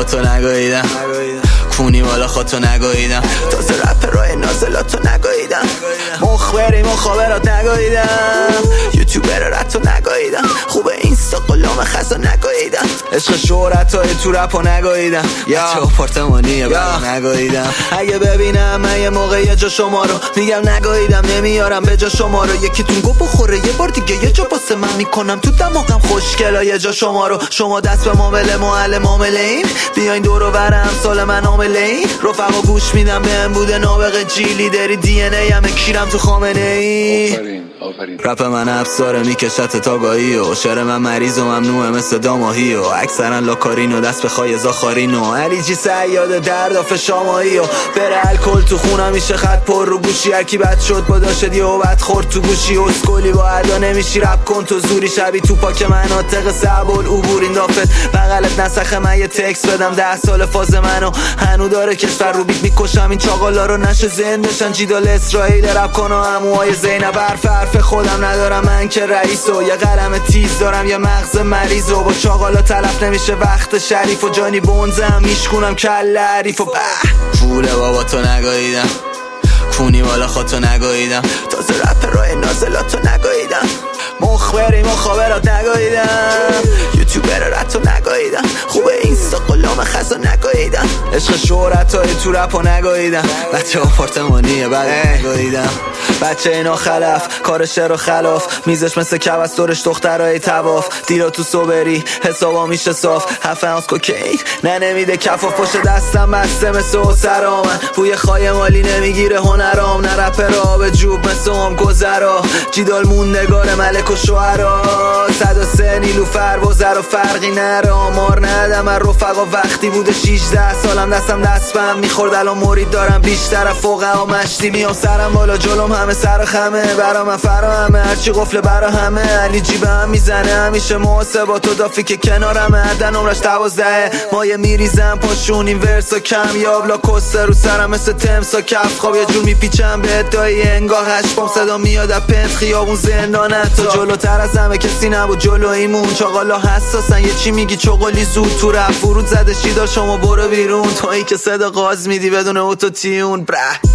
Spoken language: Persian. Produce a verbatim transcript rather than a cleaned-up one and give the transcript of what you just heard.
تو نگاهیدم، کونی بالا خودتو نگاهیدم، تازه رپرای نازلاتو نگاهیدم، مخبری مخابرات نگاهیدم، یوتیوبر رتو نگاهیدم، خوبه اینستا قلام خزا نگاهیدم، عشق شهرتای تو رپو نگاهیدم، یا آپارتمانی برا نگاهیدم. اگه ببینم من یه موقع یه جا شما رو میگم نگاهیدم، نمیارم به جا شما رو، یکیتون گو بخوره یه بار دیگه یه جا باسه من میکنم تو دماغم خوشگلا یه جا شما رو. شما دست به معامله معلم معامله این، بیاین دور و بر امثال من عامله این، رفقا گوش میدم بهم بوده نابغه جیلی داری دی ان ای همه کیرم تو خامنه ای. رپ من افساره میکشت تا گاهی و شعر من مریض و ممنوعه مثل داماهی و اکثرا لاکارین و دست به خای زاخارین و علی جی سیاد درد آف شامایی و بره الکل تو خونم میشه خط پر رو گوشی، هرکی بد شد با داشت یه و بد خورد تو گوشی، اسکولی با ادا نمیشی رپ کن تو زوری، شبی تو پاک مناطق سبول عبور این دافت بغلت نسخه من یه تکس بدم، ده سال فاز منو هنو داره کشور رو بیت میکشم این چاقالا رو نشه زندشن، جیدال اسرائیل رپ کن و هموهای زینب حرف حرف خودم ندارم من که رئیس و یه قلم تیز دارم یه مغز مریض و با چاقالا تلف نمیشه وقت شریف و جانی بونزم میشکونم کل عریف و پوله بابا تو نگاهیدم، کونی بالا خودتو نگاهیدم، تازه رپرای نازلاتو نگاهیدم، مخبری مخابرات نگاهیدم، یوتیوبر رتو نگاهیدم، خوبه اینستا قلام خزا نگاهیدم، عشق شهرتای تو رپو نگاهیدم، بچه آپارتمانیه بعد نگاهیدم، بچه اینا خلف کارش رو خلاف، میزش مثل کبست دورش دخترای تواف، دیرا تو صبری حسابا میشه صاف، هفت اونس کوکین نه نمیده کفاف، پشت دستم بسته مثل اسرا من، بوی خای مالی نمیگیره هنرام، نه رپر به جوب مثل هم گذرا، جیدال موندگار ملک و شوهرا، صد و سه نیلوفر و زر و فرقی نره، آمار ندم من رفقا وقتی بوده شیجده سالم دستم دست بهم میخورد، الان مرید دارم بیشتر فوقم و مشتی میام سرم بالا جلوم همه سر و خمه، برا من فرا همه هرچی قفل برا همه، علی جیبه هم میزنه همیشه محاسبات و دافی که کنارمه، عدن عمرش دوازده مایه میریزم پاشون این ورسا کم یابلا کسته رو سرم مثل تمسا کف خواب یه جور میپیچم به ادایی انگاه هشبام صدا میاد از پنت خیابون زندانه، تا جلوتر از همه کسی نبود جلویمون، چاقالا حساسن یه چی میگی چغلی زود تو رفت فرود زده شیدار شما برو بیرون، تویی که صدا قاز میدی بدون اوتو تیون بره.